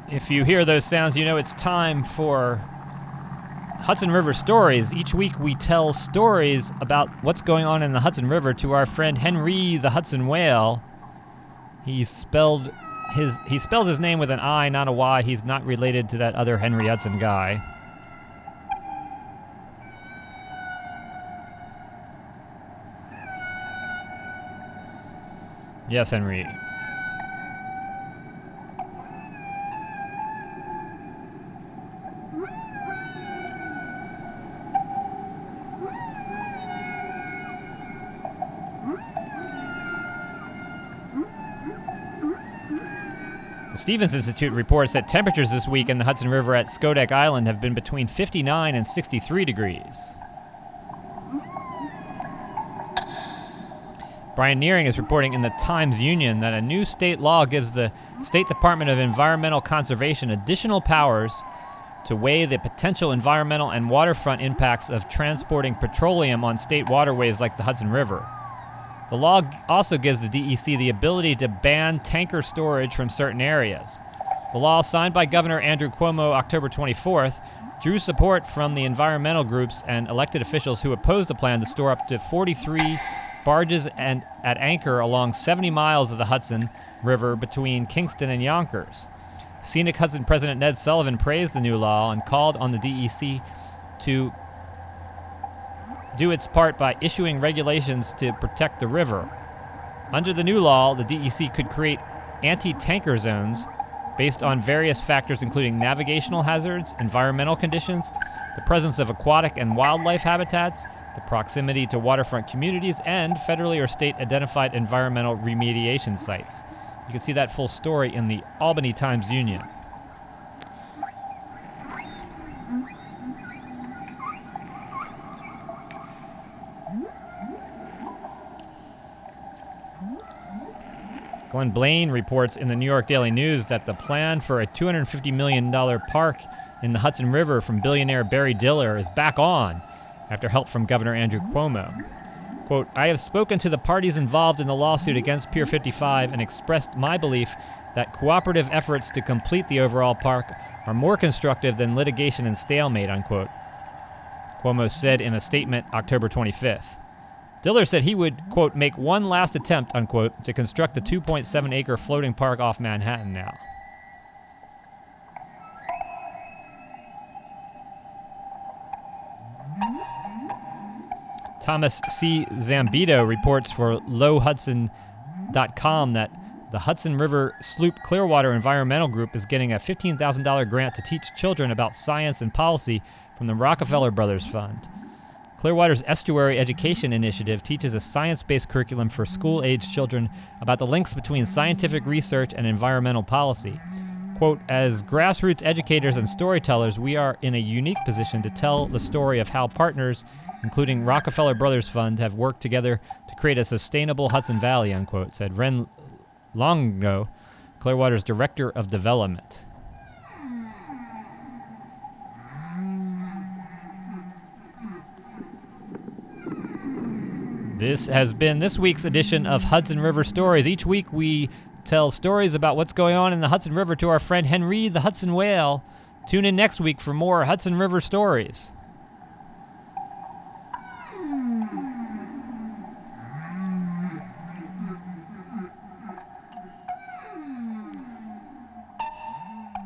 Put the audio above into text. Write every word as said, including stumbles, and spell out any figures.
If you hear those sounds, you know it's time for Hudson River Stories. Each week we tell stories about what's going on in the Hudson River to our friend Henry the Hudson Whale. He spelled his he spells his name with an I, not a Y. He's not related to that other Henry Hudson guy. Yes, Henry. The Stevens Institute reports that temperatures this week in the Hudson River at Schodack Island have been between fifty-nine and sixty-three degrees. Brian Nearing is reporting in the Times-Union that a new state law gives the State Department of Environmental Conservation additional powers to weigh the potential environmental and waterfront impacts of transporting petroleum on state waterways like the Hudson River. The law also gives the D E C the ability to ban tanker storage from certain areas. The law, signed by Governor Andrew Cuomo October twenty-fourth, drew support from the environmental groups and elected officials who opposed the plan to store up to forty-three barges and at anchor along seventy miles of the Hudson River between Kingston and Yonkers. Scenic Hudson President Ned Sullivan praised the new law and called on the D E C to do its part by issuing regulations to protect the river. Under the new law, the D E C could create anti-tanker zones based on various factors including navigational hazards, environmental conditions, the presence of aquatic and wildlife habitats, the proximity to waterfront communities, and federally or state identified environmental remediation sites. You can see that full story in the Albany Times-Union. Glenn Blaine reports in the New York Daily News that the plan for a two hundred fifty million dollars park in the Hudson River from billionaire Barry Diller is back on after help from Governor Andrew Cuomo. Quote, I have spoken to the parties involved in the lawsuit against Pier fifty-five and expressed my belief that cooperative efforts to complete the overall park are more constructive than litigation and stalemate, unquote. Cuomo said in a statement October twenty-fifth. Diller said he would, quote, make one last attempt, unquote, to construct the two point seven acre floating park off Manhattan now. Thomas C. Zambito reports for low hudson dot com that the Hudson River Sloop Clearwater Environmental Group is getting a fifteen thousand dollars grant to teach children about science and policy from the Rockefeller Brothers Fund. Clearwater's Estuary Education Initiative teaches a science-based curriculum for school-age children about the links between scientific research and environmental policy. Quote, as grassroots educators and storytellers, we are in a unique position to tell the story of how partners, including Rockefeller Brothers Fund, have worked together to create a sustainable Hudson Valley, unquote, said Ren Longo, Clearwater's Director of Development. This has been this week's edition of Hudson River Stories. Each week we tell stories about what's going on in the Hudson River to our friend Henry the Hudson Whale. Tune in next week for more Hudson River Stories.